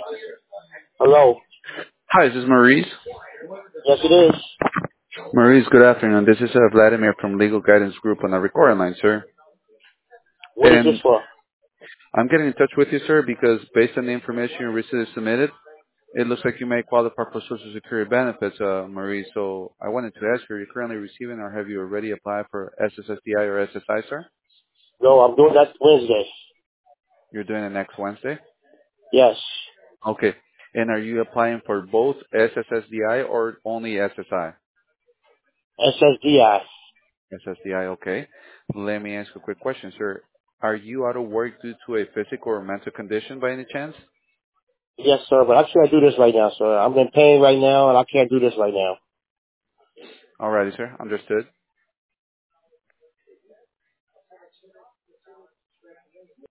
Hello. Hi, this is Maurice. Yes, it is. Maurice, good afternoon. This is Vladimir from Legal Guidance Group on the recording line, sir. What is this And for? I'm getting in touch with you, sir, because based on the information you recently submitted, it looks like you may qualify for Social Security benefits, Maurice. So I wanted to ask you, are you currently receiving or have you already applied for SSSDI or SSI, sir? No, I'm doing that Wednesday. You're doing it next Wednesday? Yes. Okay. And are you applying for both SSSDI or only SSI? SSDI. SSDI, okay. Let me ask you a quick question, sir. Are you out of work due to a physical or mental condition by any chance? Yes, sir, but I can't do this right now, sir. I'm in pain right now, and I can't do this right now. Alrighty, sir. Understood.